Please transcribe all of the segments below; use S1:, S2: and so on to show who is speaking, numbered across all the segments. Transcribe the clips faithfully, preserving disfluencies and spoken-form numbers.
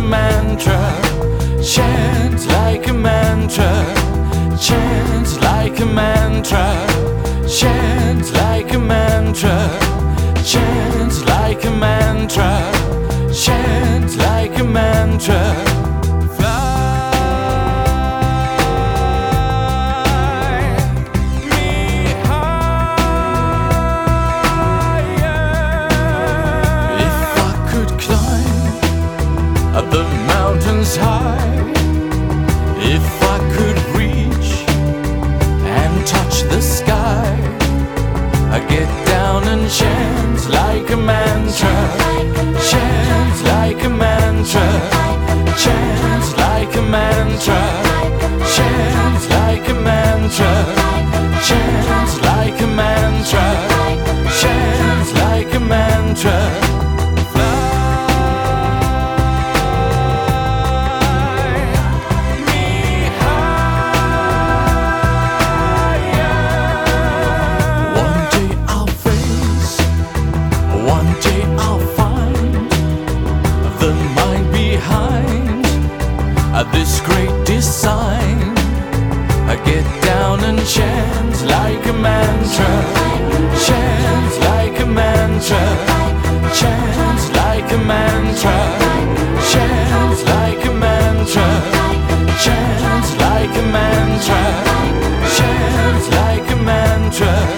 S1: mantra, chant like a mantra, chant like a mantra, chant like a mantra, chant like a mantra, chant like a mantra. The mountains high, if I could reach and touch the sky, I get down and chant like a mantra, chant like a mantra, chant like a mantra, chant like a mantra, chant like a mantra, chant like a mantra. This great design, I get down and chant like a mantra, chant like a mantra, chant like a mantra, chant like a mantra, chant like a mantra, chant like a mantra.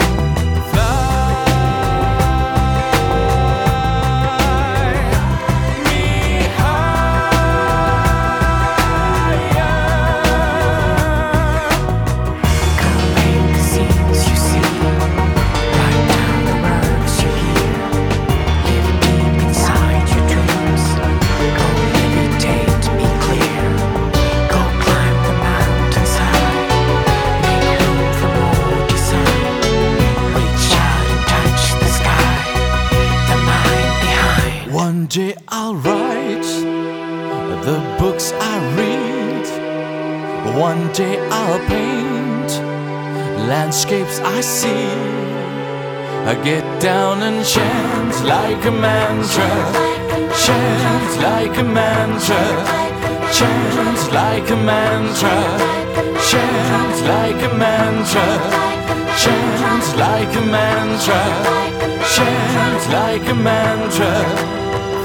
S1: One day I'll write the books I read. One day I'll paint landscapes I see. I get down and chant like a mantra, chant like a mantra, chant like a mantra, chant like a mantra, chant like a mantra, chant like a mantra.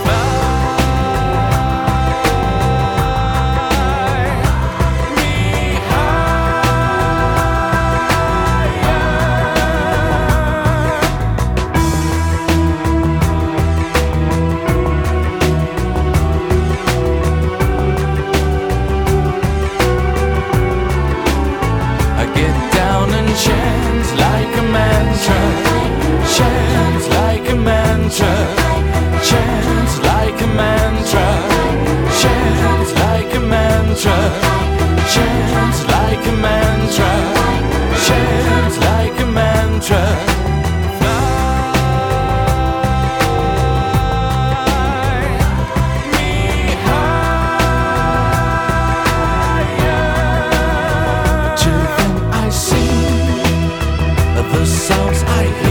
S1: Chant like a mantra, chant like a mantra, chant like a mantra, chant like a mantra, chant like a mantra, chant like a mantra. The songs I hear